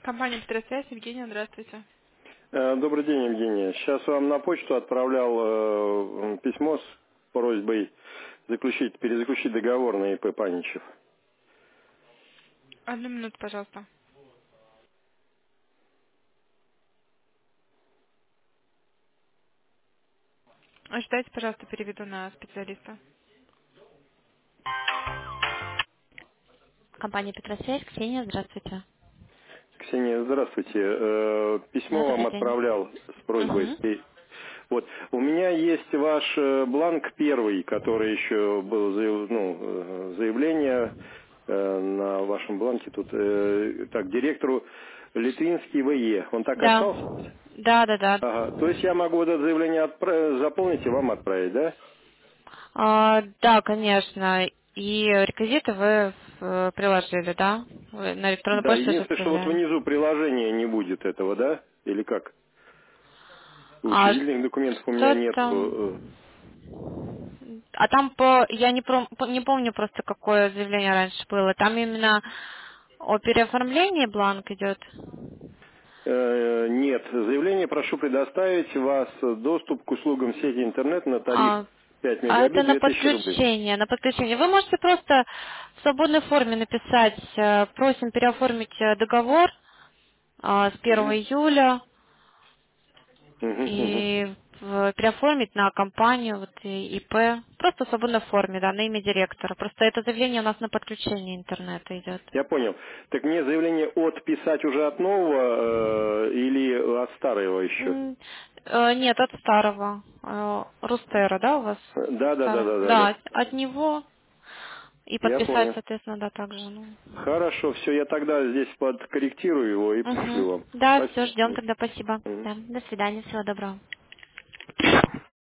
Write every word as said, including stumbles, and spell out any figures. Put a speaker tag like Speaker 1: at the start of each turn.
Speaker 1: Компания «Петросвязь», Евгения, здравствуйте.
Speaker 2: Э, Добрый день, Евгения. Сейчас вам на почту отправлял э, письмо с просьбой заключить, перезаключить договор на ИП Паничев.
Speaker 1: Одну минуту, пожалуйста. Ожидайте, пожалуйста, переведу на специалиста. Компания «Петросвязь», Ксения, здравствуйте.
Speaker 2: Ксения, здравствуйте. Э,
Speaker 1: Да,
Speaker 2: Письмо вам
Speaker 1: добрый день.
Speaker 2: отправлял с просьбой.
Speaker 1: Угу.
Speaker 2: И Вот. У меня есть ваш э, бланк первый, который еще был заяв- ну, э, заявление э, на вашем бланке тут. э, Так, директору Литвинский ВЕ. Он так
Speaker 1: Да.
Speaker 2: остался?
Speaker 1: Да, да, да.
Speaker 2: Ага. То есть я могу вот это заявление отправ- заполнить и вам отправить, да?
Speaker 1: А, да, конечно. И реквизиты вы э, приложили, да? Вы на электронную
Speaker 2: Да,
Speaker 1: почту же
Speaker 2: единственное, что вот
Speaker 1: отправляли.
Speaker 2: внизу приложения не будет этого, да? Или как?
Speaker 1: А
Speaker 2: Учредительных документов у меня
Speaker 1: что
Speaker 2: нет.
Speaker 1: там? А там по, я не, пром- по- не помню просто, какое заявление раньше было. Там именно о переоформлении бланк идет.
Speaker 2: Нет, заявление прошу предоставить вас доступ к услугам сети интернет на тариф
Speaker 1: А,
Speaker 2: пять
Speaker 1: а это
Speaker 2: мегабит
Speaker 1: на
Speaker 2: две тысячи рублей.
Speaker 1: подключение, на подключение. Вы можете просто в свободной форме написать, э, просим переоформить э, договор а, с первого
Speaker 2: Мгм.
Speaker 1: июля
Speaker 2: Мгм, мгм.
Speaker 1: и в- переоформить на компанию, вот, и- ИП, просто в свободной форме, да, на имя директора. Просто это заявление у нас на подключение интернета идет.
Speaker 2: Я понял. Так мне заявление отписать уже от нового э, или от старого еще?
Speaker 1: М, э, Нет, от старого. Э, Рустера, да, у вас?
Speaker 2: Да, да, да,
Speaker 1: Старый.
Speaker 2: да, да,
Speaker 1: Да,
Speaker 2: да.
Speaker 1: от от него. И
Speaker 2: Я
Speaker 1: подписать,
Speaker 2: понял.
Speaker 1: соответственно, да, также. Ну.
Speaker 2: Хорошо, все, я тогда здесь подкорректирую его и
Speaker 1: Угу.
Speaker 2: пришлю вам.
Speaker 1: Да, все,
Speaker 2: Спасибо.
Speaker 1: ждем тогда, спасибо.
Speaker 2: Мгм.
Speaker 1: Да, до свидания, всего доброго.